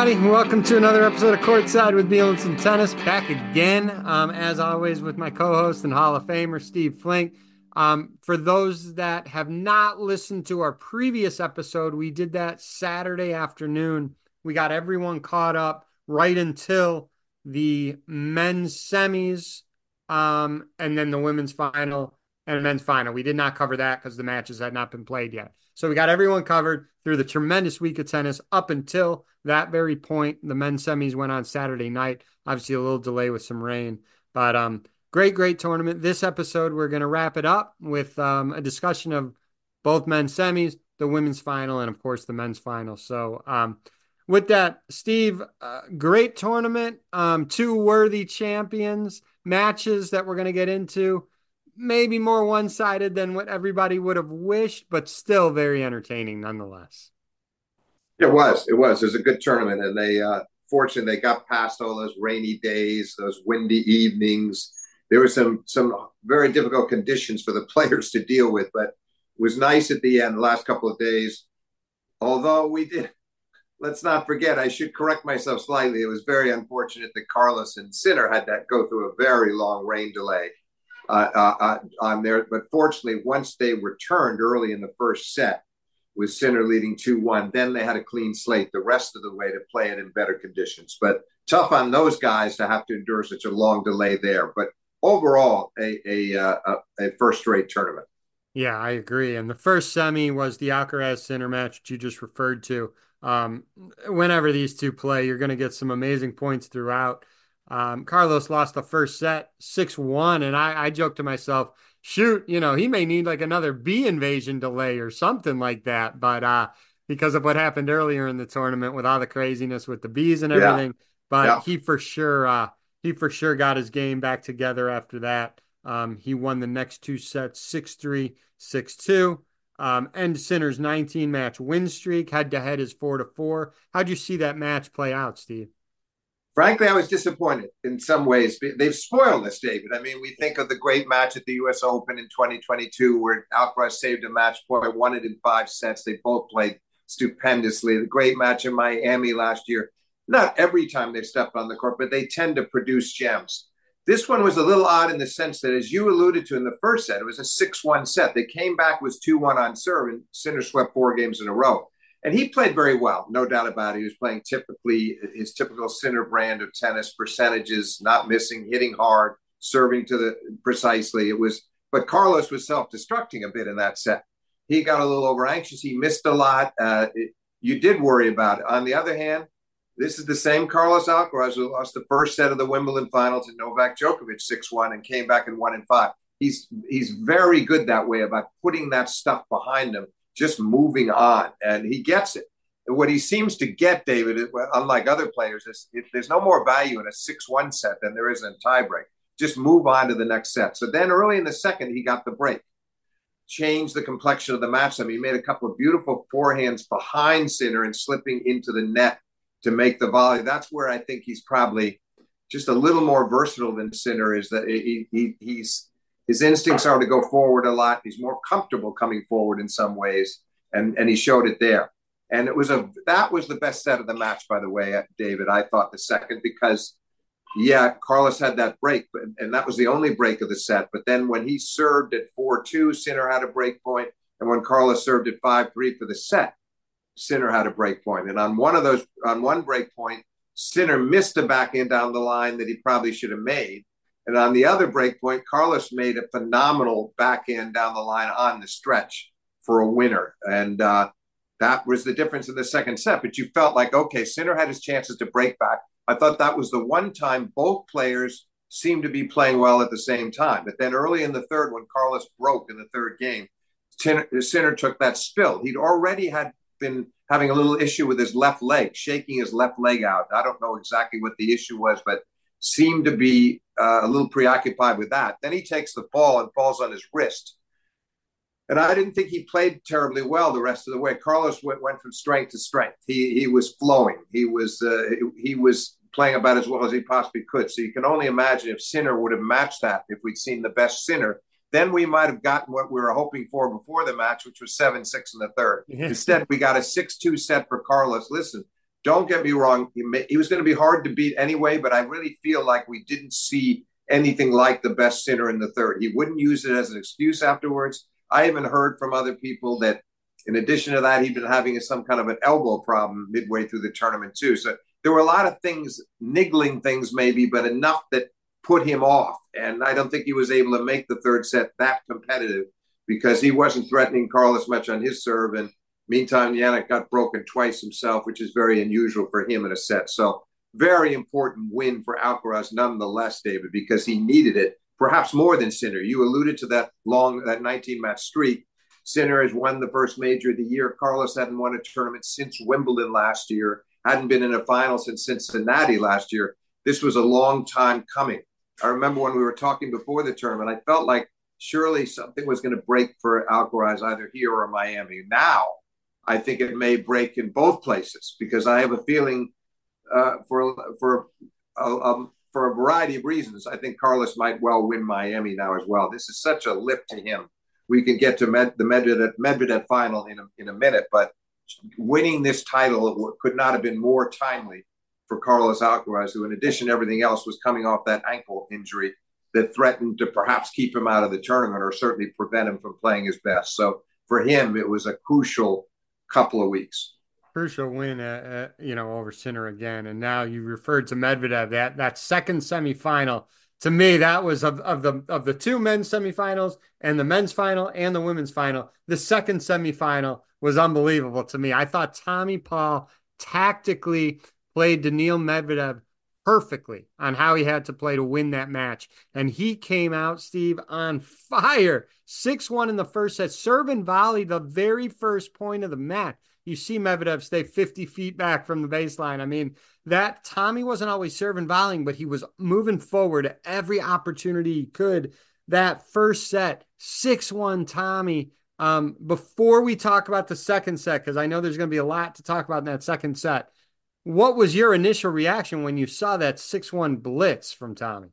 everybody. Welcome to another episode of Courtside with Beal and some tennis. Back again, as always, with my co-host and Hall of Famer, Steve Flink. For those that have not listened to our previous episode, we did that Saturday afternoon. We got everyone caught up right until the men's semis, and then the women's final and men's final. We did not cover that because the matches had not been played yet. So we got everyone covered through the tremendous week of tennis up until that very point. The men's semis went on Saturday night. Obviously, a little delay with some rain, but great tournament. This episode, we're going to wrap it up with a discussion of both men's semis, the women's final, and of course the men's final. So with that, Steve, great tournament. Two worthy champions, matches that we're going to get into. Maybe more one-sided than what everybody would have wished, but still very entertaining nonetheless. It was. It was. It was a good tournament, and fortunately, they got past all those rainy days, those windy evenings. There were some very difficult conditions for the players to deal with, but it was nice at the end, the last couple of days. Although we did, let's not forget, I should correct myself slightly. It was very unfortunate that Carlos and Sinner had to go through a very long rain delay on there. But fortunately, once they returned early in the first set, with Sinner leading 2-1, then they had a clean slate the rest of the way to play it in better conditions. But tough on those guys to have to endure such a long delay there. But overall, a first-rate tournament. Yeah, I agree. And the first semi was the Alcaraz Sinner match that you just referred to. Whenever these two play, you're going to get some amazing points throughout. Carlos lost the first set 6-1, and I joked to myself, shoot, he may need like another bee invasion delay or something like that. But because of what happened earlier in the tournament with all the craziness with the bees and everything, but he for sure got his game back together after that. He won the next two sets 6-3, 6-2. And Sinner's 19-match win streak head-to-head is 4-4. How'd you see that match play out, Steve? Frankly, I was disappointed in some ways. They've spoiled us, David. I mean, we think of the great match at the U.S. Open in 2022 where Alcaraz saved a match point, won it in 5 sets. They both played stupendously. The great match in Miami last year. Not every time they've stepped on the court, but they tend to produce gems. This one was a little odd in the sense that, as you alluded to in the first set, it was a 6-1 set. They came back, was 2-1 on serve, and Sinner swept 4 games in a row. And he played very well, no doubt about it. He was playing his typical Sinner brand of tennis, percentages, not missing, hitting hard, serving precisely. But Carlos was self-destructing a bit in that set. He got a little over anxious. He missed a lot. You did worry about it. On the other hand, this is the same Carlos Alcaraz who lost the first set of the Wimbledon final to Novak Djokovic 6-1 and came back and won in 5. He's very good that way about putting that stuff behind him, just moving on, and he gets it. And what he seems to get, David, unlike other players, is there's no more value in a 6-1 set than there is in a tiebreak. Just move on to the next set. So then early in the second, he got the break, changed the complexion of the match. I mean, he made a couple of beautiful forehands behind Sinner and slipping into the net to make the volley. That's where I think he's probably just a little more versatile than Sinner is, that his instincts are to go forward a lot. He's more comfortable coming forward in some ways, and he showed it there. And that was the best set of the match, by the way, David. I thought the second, because Carlos had that break, and that was the only break of the set. But then when he served at 4-2, Sinner had a break point, and when Carlos served at 5-3 for the set, Sinner had a break point. And on one break point, Sinner missed a backhand down the line that he probably should have made. And on the other break point, Carlos made a phenomenal backhand down the line on the stretch for a winner. And that was the difference in the second set. But you felt like, okay, Sinner had his chances to break back. I thought that was the one time both players seemed to be playing well at the same time. But then early in the third, when Carlos broke in the third game, Sinner took that spill. He'd already been having a little issue with his left leg, shaking his left leg out. I don't know exactly what the issue was, but seemed to be a little preoccupied with that. Then he takes the fall and falls on his wrist. And I didn't think he played terribly well the rest of the way. Carlos went from strength to strength. He was flowing. He was playing about as well as he possibly could. So you can only imagine if Sinner would have matched that, if we'd seen the best Sinner, then we might have gotten what we were hoping for before the match, which was 7-6 in the third. Yeah. Instead, we got a 6-2 set for Carlos. Listen, Don't get me wrong, he was going to be hard to beat anyway, but I really feel like we didn't see anything like the best Sinner in the third. He wouldn't use it as an excuse afterwards. I even heard from other people that in addition to that, he'd been having some kind of an elbow problem midway through the tournament too. So there were a lot of things, niggling things maybe, but enough that put him off. And I don't think he was able to make the third set that competitive because he wasn't threatening Carlos much on his serve. And meantime, Jannik got broken twice himself, which is very unusual for him in a set. So very important win for Alcaraz nonetheless, David, because he needed it, perhaps more than Sinner. You alluded to that 19-match streak. Sinner has won the first major of the year. Carlos hadn't won a tournament since Wimbledon last year, hadn't been in a final since Cincinnati last year. This was a long time coming. I remember when we were talking before the tournament, I felt like surely something was going to break for Alcaraz either here or Miami. Now, I think it may break in both places because I have a feeling for a variety of reasons, I think Carlos might well win Miami now as well. This is such a lift to him. We can get to the Medvedev final in a minute, but winning this title could not have been more timely for Carlos Alcaraz, who, in addition to everything else, was coming off that ankle injury that threatened to perhaps keep him out of the tournament or certainly prevent him from playing his best. So for him, it was a crucial couple of weeks. Crucial win, over Sinner again. And now you referred to Medvedev, that second semifinal. To me, that was of the two men's semifinals and the men's final and the women's final. The second semifinal was unbelievable to me. I thought Tommy Paul tactically played Daniil Medvedev perfectly on how he had to play to win that match. And he came out, Steve, on fire. 6-1 in the first set, serve and volley the very first point of the match. You see Medvedev stay 50 feet back from the baseline. I mean, that Tommy wasn't always serving volleying, but he was moving forward every opportunity he could. That first set, 6-1 Tommy. Before we talk about the second set, because I know there's going to be a lot to talk about in that second set, what was your initial reaction when you saw that 6-1 blitz from Tommy?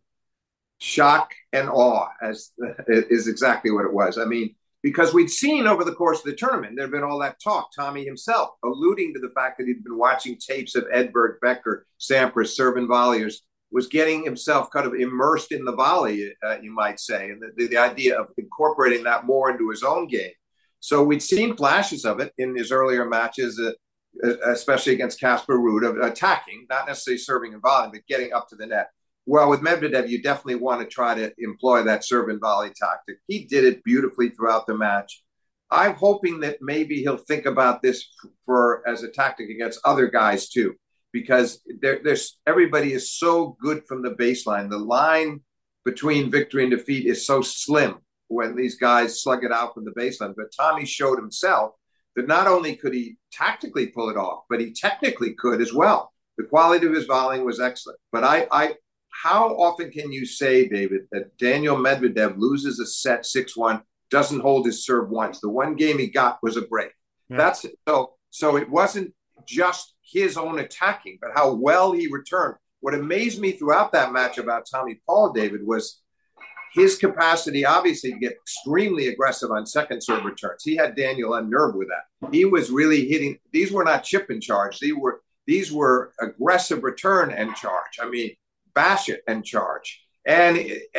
Shock and awe is exactly what it was. I mean, because we'd seen over the course of the tournament, there'd been all that talk, Tommy himself alluding to the fact that he'd been watching tapes of Edberg, Becker, Sampras, serving volleyers, was getting himself kind of immersed in the volley, you might say, and the idea of incorporating that more into his own game. So we'd seen flashes of it in his earlier matches, especially against Casper Ruud, of attacking, not necessarily serving and volleying, but getting up to the net. Well, with Medvedev, you definitely want to try to employ that serve and volley tactic. He did it beautifully throughout the match. I'm hoping that maybe he'll think about this as a tactic against other guys too, because everybody is so good from the baseline. The line between victory and defeat is so slim when these guys slug it out from the baseline. But Tommy showed himself that not only could he tactically pull it off, but he technically could as well. The quality of his volleying was excellent. But how often can you say, David, that Daniil Medvedev loses a set 6-1, doesn't hold his serve once? The one game he got was a break. Yeah. That's so it wasn't just his own attacking, but how well he returned. What amazed me throughout that match about Tommy Paul, David, was his capacity, obviously, to get extremely aggressive on second serve returns. He had Daniel unnerved with that. He was really hitting. These were not chip and charge. These were aggressive return and charge. I mean, bash it and charge. And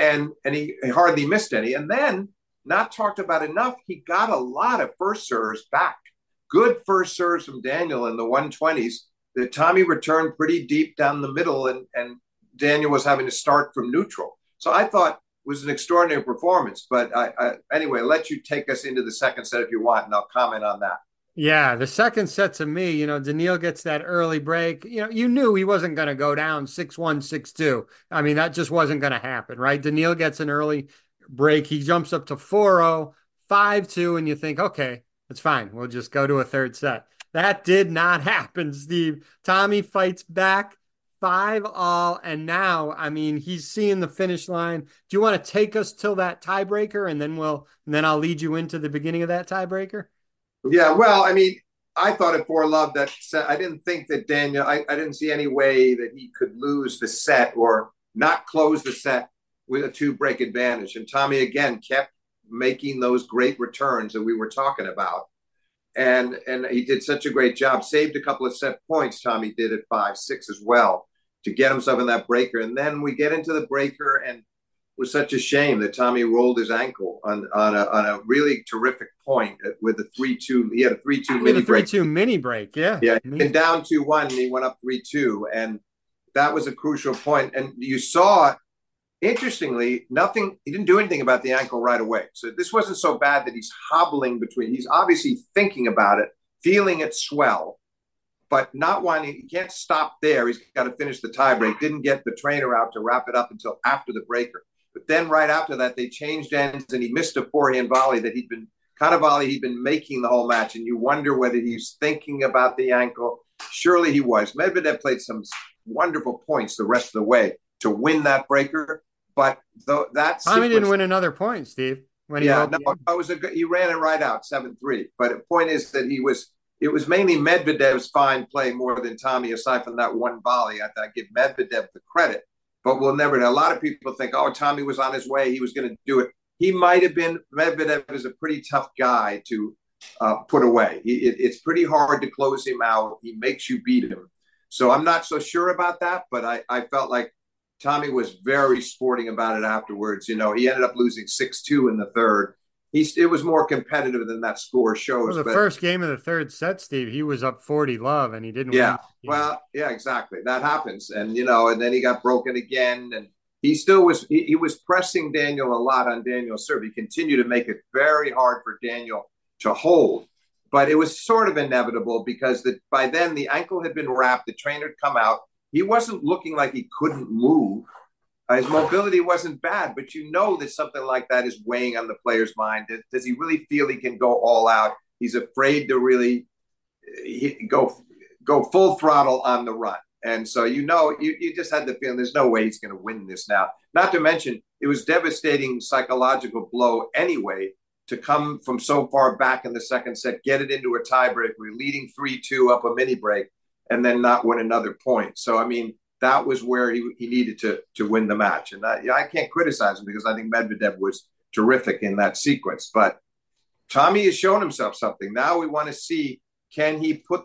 he hardly missed any. And then, not talked about enough, he got a lot of first serves back. Good first serves from Daniel in the 120s. That Tommy returned pretty deep down the middle, and Daniel was having to start from neutral. So I thought it was an extraordinary performance. But anyway, I'll let you take us into the second set if you want, and I'll comment on that. Yeah, the second set to me, Daniil gets that early break. You knew he wasn't going to go down 6-1, 6-2. I mean, that just wasn't going to happen, right? Daniil gets an early break. He jumps up to 4-0, 5-2, and you think, okay, it's fine. We'll just go to a third set. That did not happen, Steve. Tommy fights back 5-all, and now, I mean, he's seeing the finish line. Do you want to take us till that tiebreaker, and then I'll lead you into the beginning of that tiebreaker? Yeah, well, I mean, I thought at 4-love that set, I didn't think that Daniel, I didn't see any way that he could lose the set or not close the set with a 2-break advantage. And Tommy, again, kept making those great returns that we were talking about. and he did such a great job. Saved a couple of set points. Tommy did at 5-6 as well to get himself in that breaker. And then we get into the breaker, and it was such a shame that Tommy rolled his ankle on a really terrific point with a 3-2. He had a 3-2 With a mini break. 3-2 mini break, yeah. Yeah, he'd been down 2-1, and he went up 3-2, and that was a crucial point. And you saw, interestingly, nothing. He didn't do anything about the ankle right away. So this wasn't so bad that he's hobbling between. He's obviously thinking about it, feeling it swell, but not wanting. He can't stop there. He's got to finish the tiebreak. Didn't get the trainer out to wrap it up until after the breaker. But then right after that, they changed ends, and he missed a forehand volley that he'd been making the whole match. And you wonder whether he's thinking about the ankle. Surely he was. Medvedev played some wonderful points the rest of the way to win that breaker. But that Tommy didn't win another point, Steve. When he he ran it right out 7-3. But the point is that it was mainly Medvedev's fine play more than Tommy, aside from that one volley. I give Medvedev the credit, but we'll never know. A lot of people think, oh, Tommy was on his way, he was going to do it. He might have been. Medvedev is a pretty tough guy to put away. It's pretty hard to close him out. He makes you beat him. So I'm not so sure about that, but I felt like Tommy was very sporting about it afterwards. He ended up losing 6-2 in the third. It was more competitive than that score shows. Well, the first game of the third set, Steve, he was up 40-love and he didn't win. Well, yeah, exactly. That happens. And, and then he got broken again. And he still was, he was pressing Daniel a lot on Daniel's serve. He continued to make it very hard for Daniel to hold. But it was sort of inevitable because by then the ankle had been wrapped. The trainer had come out. He wasn't looking like he couldn't move. His mobility wasn't bad, but that something like that is weighing on the player's mind. Does he really feel he can go all out? He's afraid to really go full throttle on the run. And so, you just had the feeling there's no way he's going to win this now. Not to mention, it was devastating psychological blow anyway to come from so far back in the second set, get it into a tiebreak. We're leading 3-2 up a mini break and then not win another point. So, I mean, that was where he needed to win the match. And I can't criticize him because I think Medvedev was terrific in that sequence. But Tommy has shown himself something. Now we want to see, can he put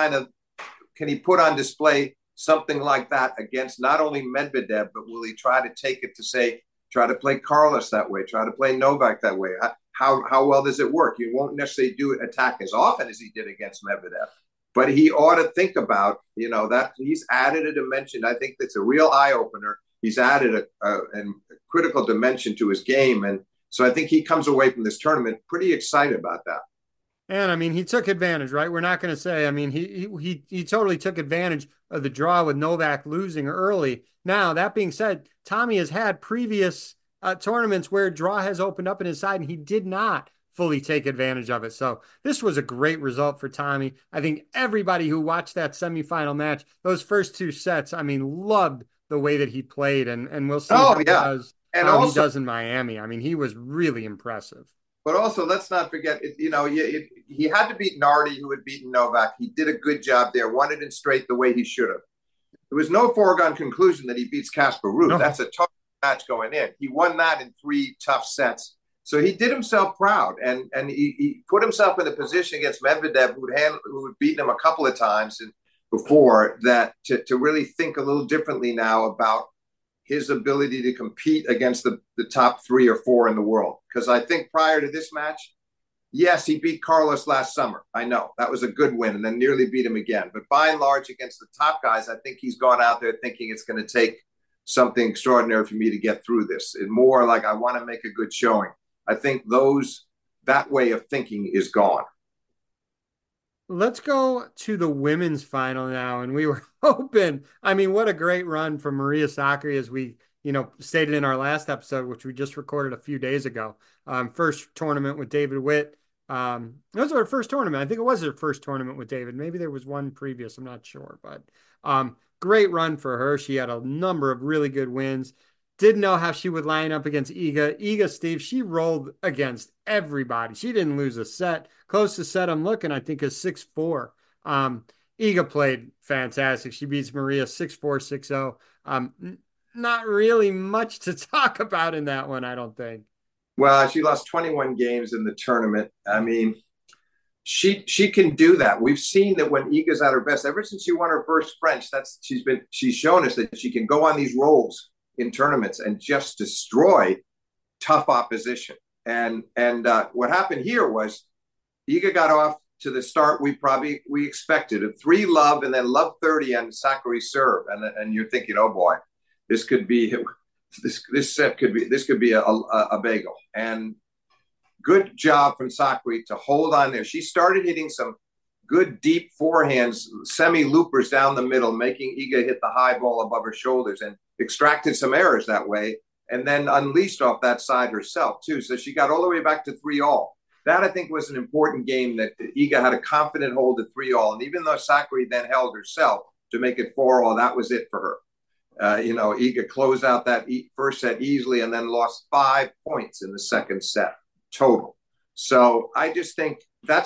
on display something like that against not only Medvedev, but will he try to take it to try to play Carlos that way, try to play Novak that way? How well does it work? You won't necessarily attack as often as he did against Medvedev. But he ought to think about, that he's added a dimension. I think that's a real eye-opener. He's added a critical dimension to his game. And so I think he comes away from this tournament pretty excited about that. And, I mean, he took advantage, right? We're not going to say, I mean, he totally took advantage of the draw with Novak losing early. Now, that being said, Tommy has had previous tournaments where draw has opened up in his side, and he did not fully take advantage of it. So this was a great result for Tommy. I think everybody who watched that semifinal match, those first two sets, I mean, loved the way that he played, and we'll see how he does in Miami. I mean, he was really impressive. But also, let's not forget, he had to beat Nardi, who had beaten Novak. He did a good job there, won it in straight the way he should have. There was no foregone conclusion that he beats Casper Ruud. No. That's a tough match going in. He won that in 3 tough sets. So he did himself proud, and he put himself in a position against Medvedev, who had beaten him a couple of times before, that to really think a little differently now about his ability to compete against the top 3 or 4 in the world. Because I think prior to this match, yes, he beat Carlos last summer. I know that was a good win, and then nearly beat him again. But by and large, against the top guys, I think he's gone out there thinking it's going to take something extraordinary for me to get through this. And more like, I want to make a good showing. I think that way of thinking is gone. Let's go to the women's final now. And we were hoping, I mean, what a great run from Maria Sakkari, as we, stated in our last episode, which we just recorded a few days ago. First tournament with David Witt. It was her first tournament. I think it was her first tournament with David. Maybe there was one previous. I'm not sure, but great run for her. She had a number of really good wins. Didn't know how she would line up against Iga. Iga, Steve, she rolled against everybody. She didn't lose a set. Closest set I'm looking, I think, is 6-4. Iga played fantastic. She beats Maria 6-4, 6-0. Not really much to talk about in that one, I don't think. Well, she lost 21 games in the tournament. I mean, she can do that. We've seen that when Iga's at her best, ever since she won her first French, she's shown us that she can go on these rolls in tournaments and just destroy tough opposition. And what happened here was Iga got off to the start we expected, a 3-love and then love 30 on Sakkari serve, and you're thinking, oh boy, this could be this could be a bagel. And good job from Sakkari to hold on there. She started hitting some good deep forehands, semi-loopers down the middle, making Iga hit the high ball above her shoulders, and extracted some errors that way, and then unleashed off that side herself too. So she got all the way back to 3-all. That, I think, was an important game, that Iga had a confident hold at 3-all. And even though Sakkari then held herself to make it 4-all, that was it for her. Iga closed out that first set easily and then lost 5 points in the second set total. So I just think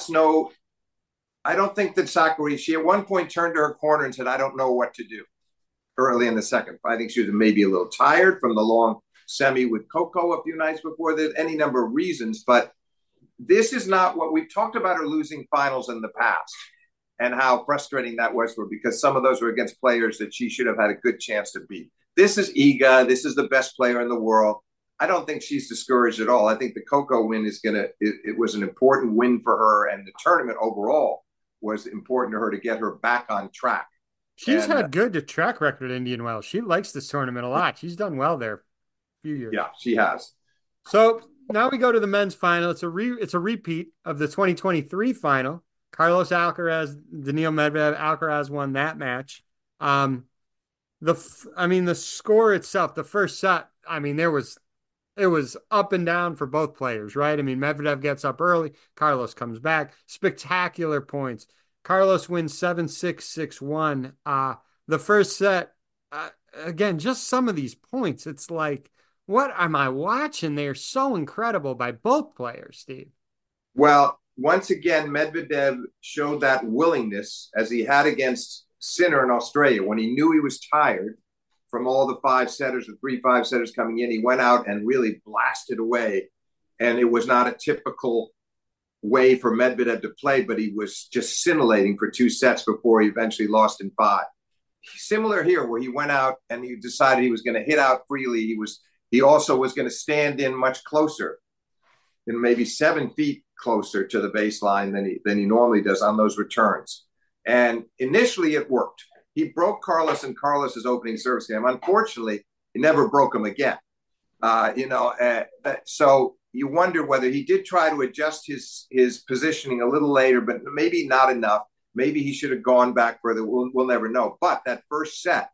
I don't think that Sakkari, she at one point turned to her corner and said, I don't know what to do early in the second. I think she was maybe a little tired from the long semi with Coco a few nights before. There's any number of reasons, but this is not what we've talked about, her losing finals in the past and how frustrating that was for her, because some of those were against players that she should have had a good chance to beat. This is Iga. This is the best player in the world. I don't think she's discouraged at all. I think the Coco win it was an important win for her, and the tournament overall was important to her to get her back on track. She's had good track record at Indian Wells. She likes this tournament a lot. She's done well there a few years. Yeah, she has. So now we go to the men's final. It's a repeat of the 2023 final. Carlos Alcaraz, Daniil Medvedev. Alcaraz won that match. The score itself, the first set, it was up and down for both players, right? I mean, Medvedev gets up early. Carlos comes back. Spectacular points. Carlos wins 7-6, 6-1. The first set, again, just some of these points. It's like, what am I watching? They're so incredible by both players, Steve. Well, once again, Medvedev showed that willingness as he had against Sinner in Australia. When he knew he was tired from all the 5-setters, the 3 5-setters coming in, he went out and really blasted away. And it was not a typical way for Medvedev to play, but he was just scintillating for 2 sets before he eventually lost in 5. Similar here, where he went out and he decided he was going to hit out freely. He also was going to stand in much closer, and maybe 7 feet closer to the baseline than he normally does on those returns. And initially it worked. He broke Carlos in Carlos's opening service game. Unfortunately, he never broke him again. So you wonder whether he did try to adjust his positioning a little later, but maybe not enough. Maybe he should have gone back further. We'll never know. But that first set,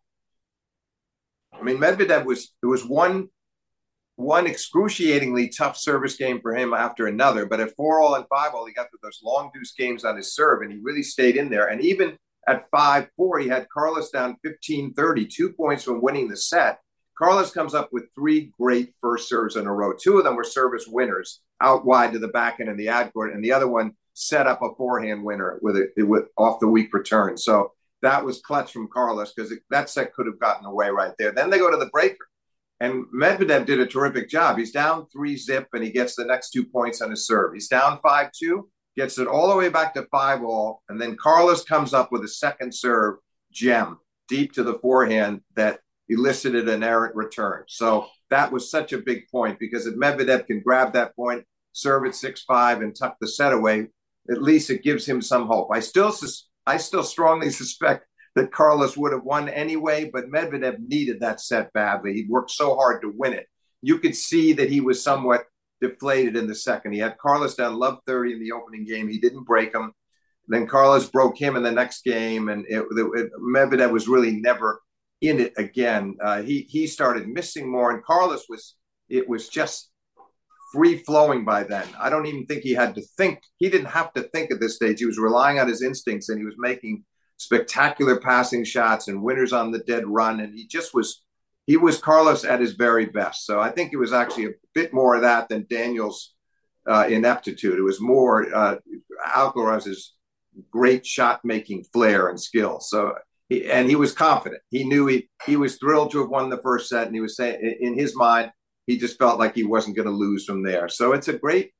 I mean, Medvedev it was one excruciatingly tough service game for him after another. But at 4-all and 5-all, he got to those long deuce games on his serve, and he really stayed in there. And even at 5-4, he had Carlos down 15-30, 2 points from winning the set. Carlos comes up with 3 great first serves in a row. 2 of them were service winners out wide to the backhand and the ad court, and the other one set up a forehand winner with off the weak return. So that was clutch from Carlos, because that set could have gotten away right there. Then they go to the breaker. And Medvedev did a terrific job. He's down 3-zip, and he gets the next 2 points on his serve. He's down 5-2, gets it all the way back to 5-all, and then Carlos comes up with a second serve gem deep to the forehand that elicited an errant return. So that was such a big point, because if Medvedev can grab that point, serve at 6-5, and tuck the set away, at least it gives him some hope. I still strongly suspect that Carlos would have won anyway, but Medvedev needed that set badly. He worked so hard to win it. You could see that he was somewhat deflated in the second. He had Carlos down love 30 in the opening game. He didn't break him. Then Carlos broke him in the next game, and Medvedev was really never in it again. He started missing more, and Carlos was just free-flowing by then. I don't even think he had to think. He didn't have to think at this stage. He was relying on his instincts, and he was making spectacular passing shots and winners on the dead run. And he was Carlos at his very best. So I think it was actually a bit more of that than Daniel's ineptitude. It was more Alcaraz's great shot-making flair and skill. So he was confident. He knew he was thrilled to have won the first set, and he was saying in his mind, he just felt like he wasn't going to lose from there. So it's a great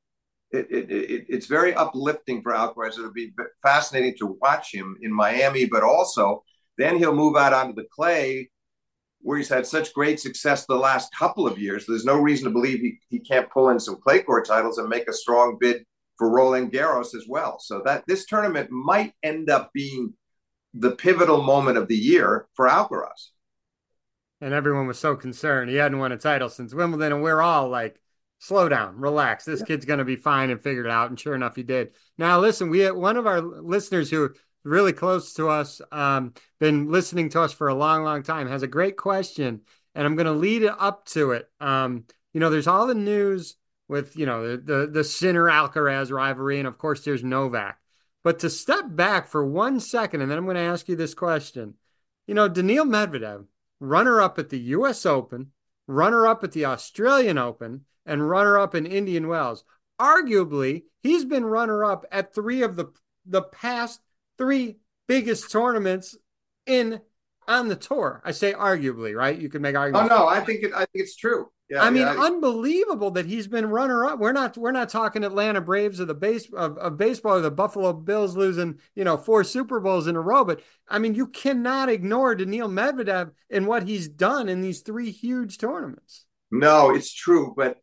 it's very uplifting for Alcaraz. It'll be fascinating to watch him in Miami, but also then he'll move out onto the clay where he's had such great success the last couple of years. There's no reason to believe he can't pull in some clay court titles and make a strong bid for Roland Garros as well. So that this tournament might end up being the pivotal moment of the year for Alcaraz. And everyone was so concerned. He hadn't won a title since Wimbledon, and we're all like, slow down, relax. This kid's going to be fine and figure it out. And sure enough, he did. Now, listen, we had one of our listeners who really close to us, been listening to us for a long, long time, has a great question, and I'm going to lead it up to it. There's all the news with, the Sinner Alcaraz rivalry, and of course, there's Novak. But to step back for 1 second, and then I'm going to ask you this question. Daniil Medvedev, runner up at the US Open, runner up at the Australian Open, and runner up in Indian Wells. Arguably, he's been runner up at three of the past three biggest tournaments on the tour. I say arguably, right? You can make arguments. Oh no, I think it's true. Yeah, unbelievable that he's been runner up. We're not talking Atlanta Braves of baseball or the Buffalo Bills losing, 4 Super Bowls in a row. But I mean, you cannot ignore Daniil Medvedev and what he's done in these 3 huge tournaments. No, it's true. But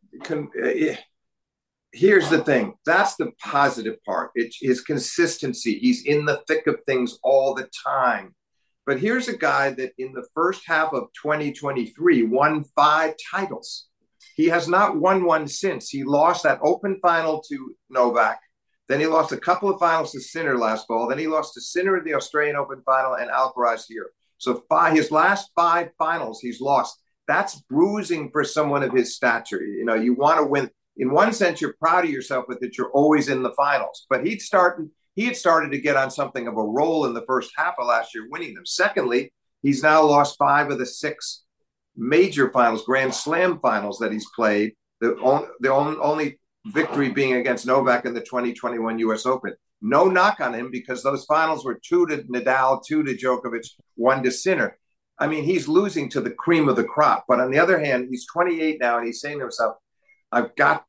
here's the thing. That's the positive part. It's his consistency. He's in the thick of things all the time. But here's a guy that in the first half of 2023 won 5 titles. He has not won one since. He lost that Open final to Novak. Then he lost a couple of finals to Sinner last fall. Then he lost to Sinner in the Australian Open final and Alcaraz here. So his last 5 finals he's lost. That's bruising for someone of his stature. You want to win. In one sense, you're proud of yourself, but that you're always in the finals. But he had started to get on something of a roll in the first half of last year, winning them. Secondly, he's now lost 5 of the 6 major finals, Grand Slam finals that he's played. The only victory being against Novak in the 2021 U.S. Open. No knock on him because those finals were 2 to Nadal, 2 to Djokovic, 1 to Sinner. I mean, he's losing to the cream of the crop. But on the other hand, he's 28 now, and he's saying to himself, I've got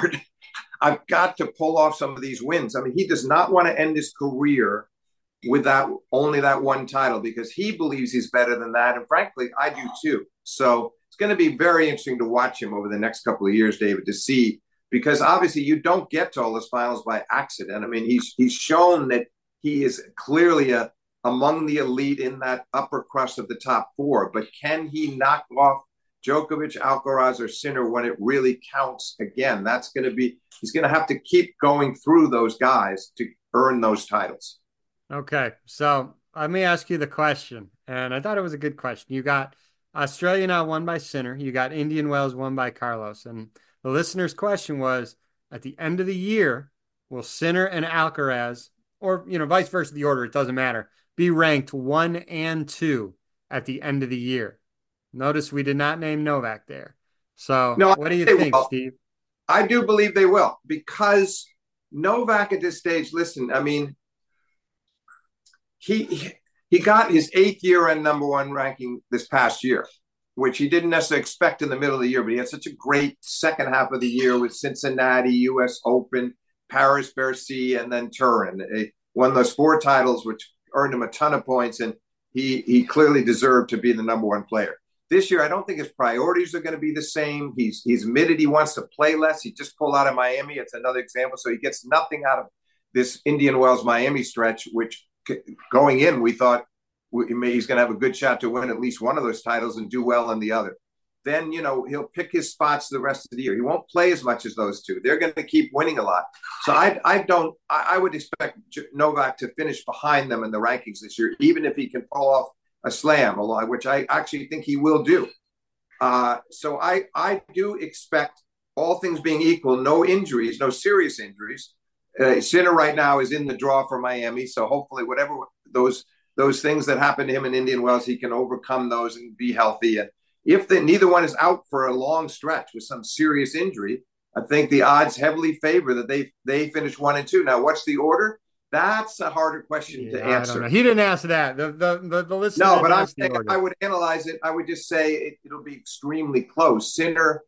to pull off some of these wins. I mean, he does not want to end his career with only that one title because he believes he's better than that. And frankly, I do too. So it's going to be very interesting to watch him over the next couple of years, David, to see, because obviously you don't get to all those finals by accident. I mean, he's shown that he is clearly among the elite in that upper crust of the top 4, but can he knock off Djokovic, Alcaraz, or Sinner when it really counts again? He's going to have to keep going through those guys to earn those titles. Okay, so let me ask you the question, and I thought it was a good question. You got Australia now won by Sinner. You got Indian Wells won by Carlos. And the listener's question was, at the end of the year, will Sinner and Alcaraz, or vice versa, the order, it doesn't matter, be ranked 1 and 2 at the end of the year? Notice we did not name Novak there. So what do you think, Steve? I do believe they will, because Novak at this stage, listen, I mean, he got his 8th year and number 1 ranking this past year, which he didn't necessarily expect in the middle of the year, but he had such a great second half of the year with Cincinnati, US Open, Paris, Bercy, and then Turin. He won those 4 titles, which earned him a ton of points, and he clearly deserved to be the number 1 player. This year, I don't think his priorities are going to be the same. He's admitted he wants to play less. He just pulled out of Miami. It's another example. So he gets nothing out of this Indian Wells Miami stretch, which going in, we thought he's going to have a good shot to win at least one of those titles and do well in the other. Then, he'll pick his spots the rest of the year. He won't play as much as those 2. They're going to keep winning a lot. So I would expect Novak to finish behind them in the rankings this year, even if he can pull off a slam, which I actually think he will do. So I do expect, all things being equal, no injuries, no serious injuries. Sinner right now is in the draw for Miami, so hopefully whatever those things that happened to him in Indian Wells, he can overcome those and be healthy. And if neither one is out for a long stretch with some serious injury, I think the odds heavily favor that they finish 1 and 2. Now, what's the order? That's a harder question to answer. He didn't ask that. The listener. No, but I'm saying I would analyze it. I would just say it'll be extremely close. Sinner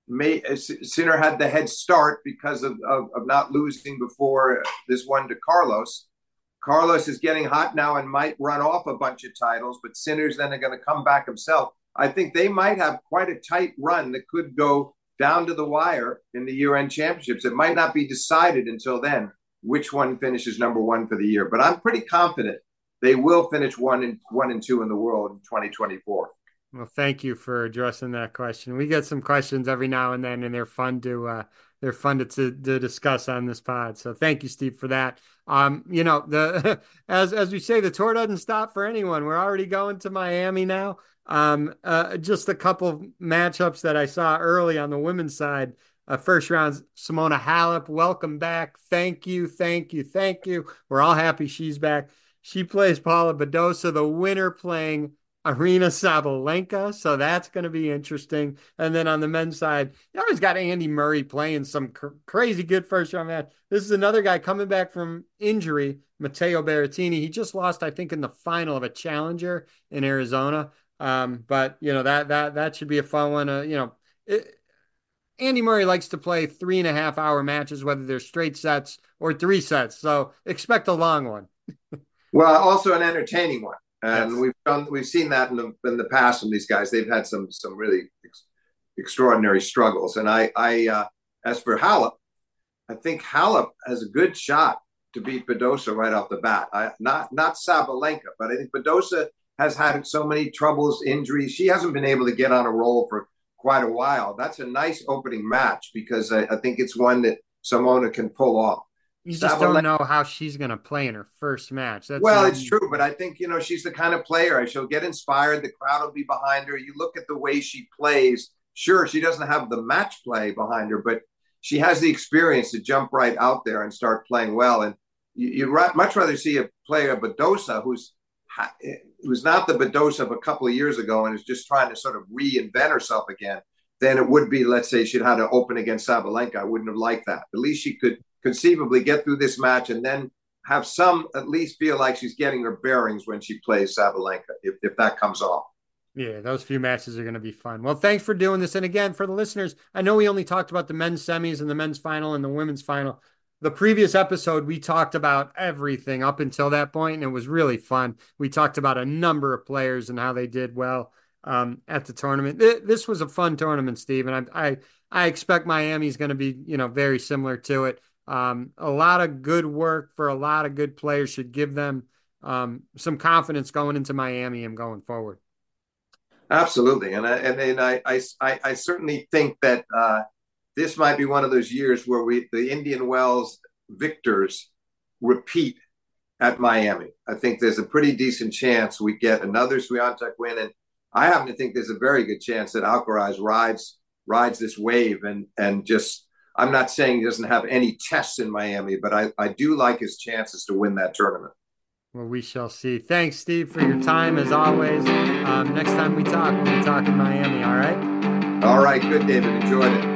Sinner had the head start because of not losing before this one to Carlos. Carlos is getting hot now and might run off a bunch of titles, but Sinner's then going to come back himself. I think they might have quite a tight run that could go down to the wire in the year-end championships. It might not be decided until then which one finishes number one for the year, but I'm pretty confident they will finish one and two in the world in 2024. Well, thank you for addressing that question. We get some questions every now and then, and they're fun to discuss on this pod. So thank you, Steve, for that. The as we say, the tour doesn't stop for anyone. We're already going to Miami now. Just a couple matchups that I saw early on the women's side. First round, Simona Halep, welcome back. Thank you, thank you, thank you. We're all happy she's back. She plays Paula Badosa, the winner playing Arina Sabalenka, so that's going to be interesting. And then on the men's side, you always got Andy Murray playing some crazy good first round match. This is another guy coming back from injury, Matteo Berrettini. He just lost, I think, in the final of a challenger in Arizona. But that should be a fun one. Andy Murray likes to play 3.5 hour matches, whether they're straight sets or 3 sets. So expect a long one. Well, also an entertaining one. And yes. we've seen that in the past from these guys. They've had some really extraordinary struggles. And as for Halep, I think Halep has a good shot to beat Badosa right off the bat. Not Sabalenka, but I think Badosa has had so many troubles, injuries. She hasn't been able to get on a roll for quite a while. That's a nice opening match because I think it's one that Simona can pull off. You just don't know how she's going to play in her first match. It's true, but I think, she's the kind of player. She'll get inspired. The crowd will be behind her. You look at the way she plays. Sure, she doesn't have the match play behind her, but she has the experience to jump right out there and start playing well. And you'd much rather see a player, Badosa, who's not the Badosa of a couple of years ago and is just trying to sort of reinvent herself again, than it would be, let's say, she'd had to open against Sabalenka. I wouldn't have liked that. At least she could conceivably get through this match and then have at least feel like she's getting her bearings when she plays Sabalenka, if that comes off. Yeah, those few matches are going to be fun. Well, thanks for doing this. And again, for the listeners, I know we only talked about the men's semis and the men's final and the women's final. The previous episode, we talked about everything up until that point, and it was really fun. We talked about a number of players and how they did well at the tournament. This was a fun tournament, Steve, and I expect Miami's going to be, very similar to it. A lot of good work for a lot of good players should give them some confidence going into Miami and going forward. Absolutely, and I certainly think that this might be one of those years where the Indian Wells victors repeat at Miami. I think there's a pretty decent chance we get another Swiatek win, and I happen to think there's a very good chance that Alcaraz rides this wave and just. I'm not saying he doesn't have any tests in Miami, but I do like his chances to win that tournament. Well, we shall see. Thanks, Steve, for your time as always. Next time we talk, we'll be talking Miami. All right. All right. Good, David. Enjoyed it.